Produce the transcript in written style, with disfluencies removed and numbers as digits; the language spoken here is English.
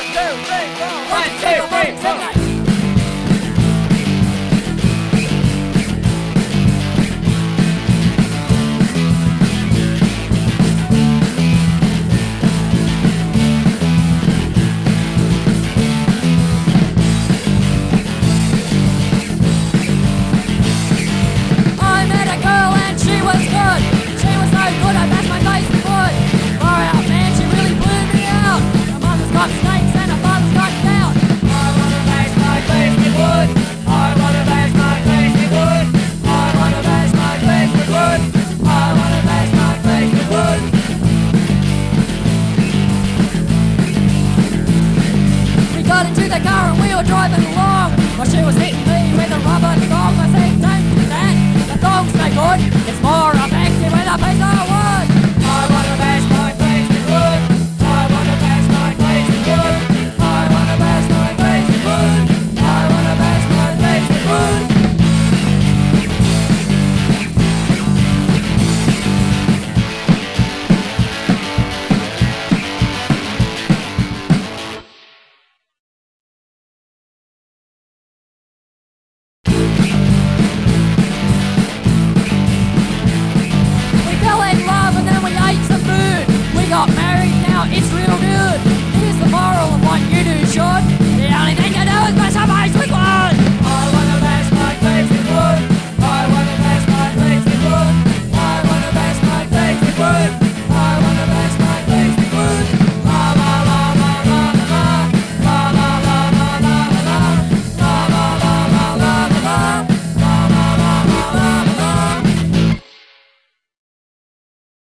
Snakes and a father's got down. I wanna bash my face with wood. I wanna bash my face with wood. I wanna bash my face with wood. I wanna bash my face with wood. We got into the car and we were driving along. While she was hitting me with a rubber dog. I said, don't do that. The dog's no good. It's more effective with a piece of wood.